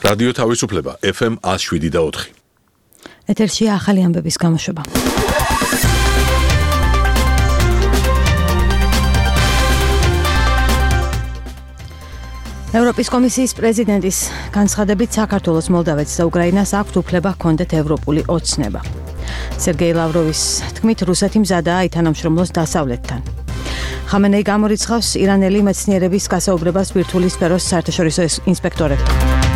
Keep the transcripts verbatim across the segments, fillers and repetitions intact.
რადიო თავისუფლება ეფ ემ one oh seven და four. ეთერშია ახალი ამბების გამოშვება. ევროპის კომისიის პრეზიდენტის განცხადებით საქართველოს, მოლდავეთს და უკრაინას აქვთ უფლება ჰქონდეთ ევროპული ოცნება. სერგეი ლავროვის თქმით, რუსეთი მზადაა ითანამშრომლოს დასავლეთთან. ხამენეი გამორიცხავს ირანელი მეცნიერების გასაუბრებას ბირთვული სფეროს საერთაშორისო ინსპექტორებთან.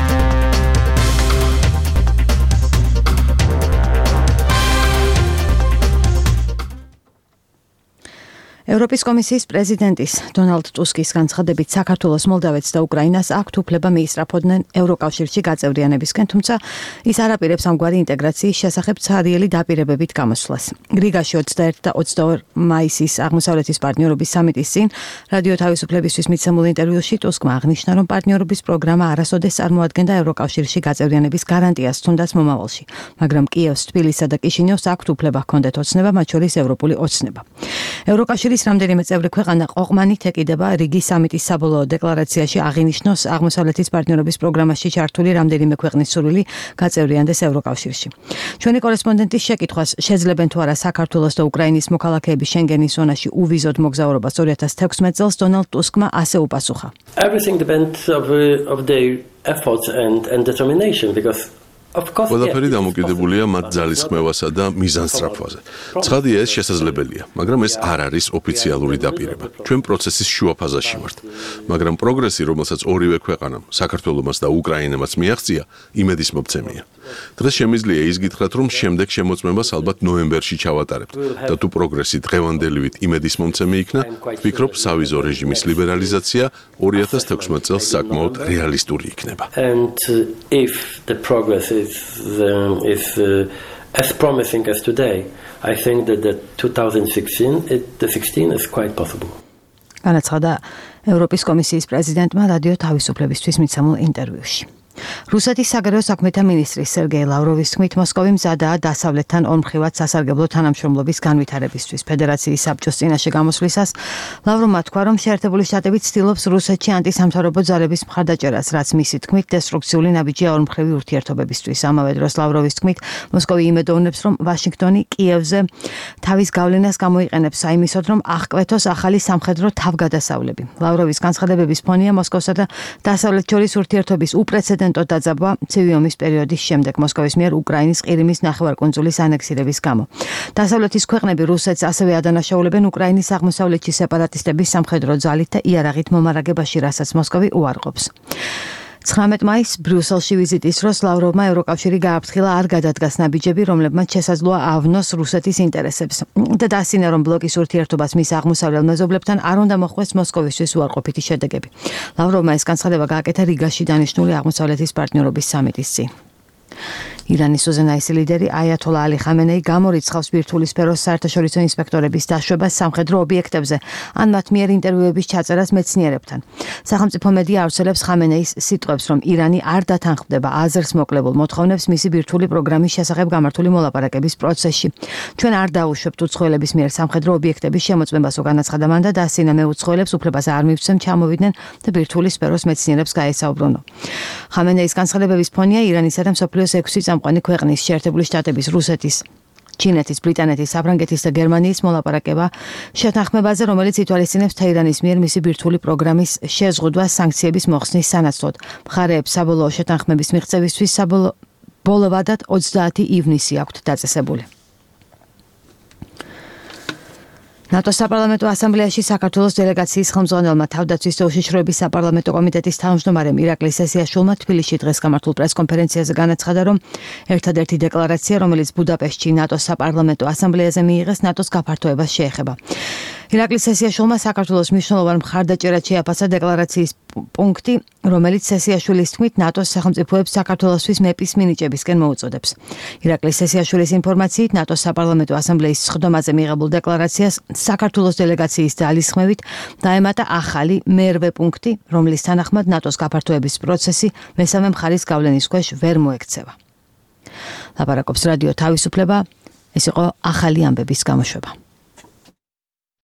ევროპის კომისიის პრეზიდენტის დონალდ ტუსკის განცხადებით, საქართველოს, მოლდავეთს და უკრაინას აქვთ უფლება მიისწრაფოდნენ ევროკავშირში გაწევრიანებისკენ, თუმცა ის არ აპირებს ამგვარი ინტეგრაციის შესახებ ცარიელი დაპირებებით გამოსვლას. რიგაში ოცდაერთი და ოცდაორი მაისის აღმოსავლეთის პარტნიორობის სამიტის წინ რადიო თავისუფლებისთვის მიცემულ ინტერვიუში ტუსკმა აღნიშნა, რომ პარტნიორობის პროგრამა არასოდეს წარმოადგენდა ევროკავშირში გაწევრიანების გარანტიას, თუნდაც მომავალში, მაგრამ კიევს, თბილისსა და კიშინევს აქვთ უფლება ჰქონდეთ ოცნება, მათ შორის ევროპული ოცნება. ევროკავშირის რამდენიმე წევრი ქვეყანა ყოყმანით ეკიდება რიგის სამიტის საბოლოო დეკლარაციაში აღინიშნოს აღმოსავლეთის პარტნიორობის პროგრამაში ჩართული რამდენიმე ქვეყნის სურვილი გაწევრიანდეს ევროკავშირში. ჩვენი კორესპონდენტის შეკითხვას, შეძლებენ თუ არა საქართველოს და უკრაინის მოქალაქეები შენგენის ზონაში უვიზოდ მოგზაურობას two thousand sixteen წელს, დონალდ ტუსკმა ასე უპასუხა. Everything depends of, of their efforts and, and determination, because ყველაფერი დამოკიდებულია მათ ძალისხმევასა და მიზანსწრაფვაზე. ცხადია, ეს შესაძლებელია, მაგრამ ეს არ არის ოფიციალური დაპირება. ჩვენ პროცესის შუა ფაზაში ვართ, მაგრამ პროგრესი, რომელსაც ორივე ქვეყანამ, საქართველომაც და უკრაინამაც მიაღწია, იმედისმომცემია. დღეს შემიძლია ის გითხრათ, რომ შემდეგ შემოწმებას ალბათ ნოემბერში ჩავატარებთ და თუ პროგრესი დღევანდელივით იმედისმომცემი იქნა, ვფიქრობ, სავიზო რეჟიმის ლიბერალიზაცია two thousand sixteen წელს საკმაოდ რეალისტური იქნება. And uh, if the progress is, um, is uh, as promising as today, I think that the twenty sixteen, it, the sixteen is quite possible. განაცხადა ევროპის კომისიის პრეზიდენტმა რადიო თავისუფლებისთვის მიცემულ ინტერვიუში. რუსეთის საგარეო საქმეთა მინისტრის სერგეი ლავროვის თქმით, მოსკოვი მზადაა დასავლეთთან ორმხრივად სასარგებლო თანამშრომლობის განვითარებისთვის. ფედერაციის საბჭოს წინაშე გამოსვლისას ლავროვმა თქვა, რომ შეერთებული შტატები ცდილობს რუსეთში ანტისამთავრობო ძალების მხარდაჭერას, რაც მისი თქმით დესტრუქციული ნაბიჯია ორმხრივი ურთიერთობებისთვის. ამავე დროს ლავროვის თქმით, მოსკოვი იმედოვნებს, რომ ვაშინგტონი კიევზე თავის გავლენას გამოიყენებს საიმისოდ, რომ აღკვეთოს ახალი სამხედრო თავგადასავლები. ლავროვის განცხადებების ფონია მოსკოვსა და დასავლეთ შორის ურთიერთობის უპრეცედენტო დაძაბვა ცივი ომის პერიოდის შემდეგ მოსკოვის მიერ უკრაინის ყირიმის ნახევარკუნძულის ანექსირების გამო. დასავლეთის ქვეყნები რუსეთს ასევე ადანაშაულებენ უკრაინის აღმოსავლეთში სეპარატისტების სამხედრო ძალით და იარაღით მომარაგებაში, რასაც მოსკოვი უარყოფს. ცხრამეტ მაისს ბრიუსელში ვიზიტის დროს ლავროვმა ევროკავშირი გააფრთხილა არ გადადგას ნაბიჯები, რომლებმაც შესაძლოა ავნოს რუსეთის ინტერესებს და დასინა, რომ ბლოკის ურთიერთობას მის აღმოსავლელ მეზობლებთან არ უნდა მოხვდეს მოსკოვისთვის უარყოფითი შედეგები. ლავროვმა ეს განცხადება გააკეთა რიგაში დანიშნული აღმოსავლეთის პარტნიორობის სამიტის წინ. ირანის უზენაესი ლიდერი აიათოლა ალი ხამენეი გამორიცხავს ბირთვული სფეროს საერთაშორისო ინსპექტორების დაშვებას სამხედრო ობიექტებზე, ან მათ მიერ ინტერვიუების ჩაწერას მეცნიერებთან. სახელმწიფო მედია ავრცელებს ხამენეის სიტყვებს, რომ ირანი არ დათანხმდება აზრს მოკლებულ მოთხოვნებს მისი ბირთვული პროგრამის შესახებ გამართული მოლაპარაკების პროცესში. ჩვენ არ დაუშვებთ უცხოელების მიერ სამხედრო ობიექტების შემოწმებას, განაცხადა მან და დასინა, მე უცხოელებს უფლებას არ მივცემ ჩამოვიდნენ და ბირთვული სფეროს მეცნიერებს გაესაუბრონო. ხამენეის განცხადებების ფონია ირანისა და მსოფლიოს ექვსი წამყვანი ქვეყნის, შეერთებული შტატების, რუსეთის, ჩინეთის, ბრიტანეთის, საფრანგეთის და გერმანიის მოლაპარაკება შეთანხმებაზე, რომელიც ითვალისწინებს თეირანის მიერ მისი ბირთვული პროგრამის შეზღუდვას სანქციების მოხსნის სანაცვლოდ. მხარეებს საბოლოო შეთანხმების მიღწევისთვის საბოლოოდად ოცდაათი ივნისი აქვთ დაწესებული. ნატოს საპარლამენტო ასამბლეაში საქართველოს დელეგაციის ხელმძღვანელმა თავდაცვის და უშიშროების საპარლამენტო კომიტეტის თავმჯდომარემ ირაკლი სესიაშვილმა თბილისში დღეს გამართულ პრესკონფერენციაზე განაცხადა, რომ ერთადერთი დეკლარაცია, რომელიც ბუდაპეშტში ნატოს საპარლამენტო ასამბლეაზე მიიღეს, ნატოს გაფართოებას შეეხება. ირაკლი სესიაშვილმა საქართველოს მნიშვნელოვან მხარდაჭერად შეაფასა დეკლარაციის პუნქტი, რომელიც სესიაშვილის თქმით ნატოს სახელმწიფოებს საქართველოსთვის მეპის მინიჭებისკენ მოუწოდებს. ირაკლი სესიაშვილის ინფორმაციით, ნატოს საპარლამენტო ასამბლეის სხდომაზე მიღებულ დეკლარაციას საქართველოს დელეგაციის ძალისხმევით დაემატა ახალი მერვე პუნქტი, რომლის თანახმად ნატოს გაფართოების პროცესი მესამე მხარის გავლენის ქვეშ ვერ მოექცევა. ლაპარაკობს რადიო თავისუფლება, ეს იყო ახალი ამბების გამოშვება.